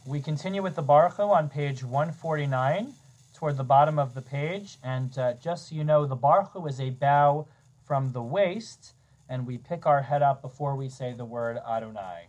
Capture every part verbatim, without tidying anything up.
We continue with the Baruch Hu on page one forty-nine, toward the bottom of the page. And uh, just so you know, the Baruch Hu is a bow from the waist, and we pick our head up before we say the word Adonai.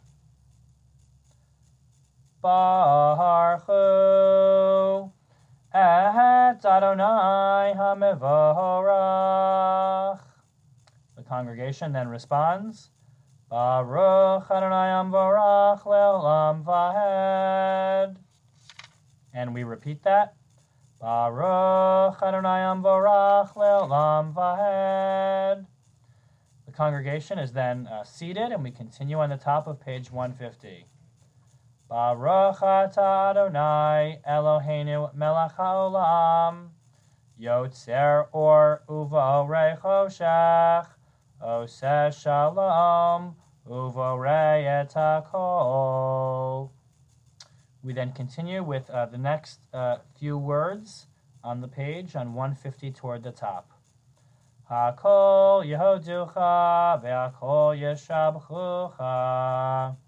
Baruch Hu et Adonai HaMevorach. The congregation then responds, Baruch Adonai Amvorach Le'olam Vahed. And we repeat that. Baruch Adonai Amvorach Le'olam Vahed. The congregation is then uh, seated, and we continue on the top of page one fifty. Baruch atah Adonai Eloheinu melech haolam Yotzer or uvorei choshech Oseh shalom uvorei et hakol. We then continue with uh, the next uh, few words on the page on one fifty toward the top. Hakol yehoducha ve'akol yeshabchucha.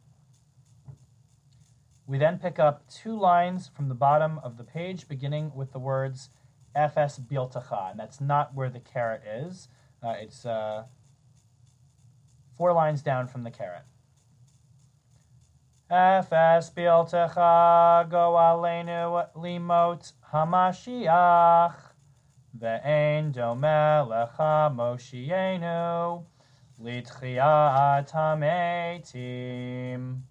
We then pick up two lines from the bottom of the page, beginning with the words Efes Biltacha, and that's not where the caret is. Uh, it's uh, four lines down from the caret. Efes Biltacha go aleinu limot hamashiach ve'ein domeh lecha moshienu litchiat hametim.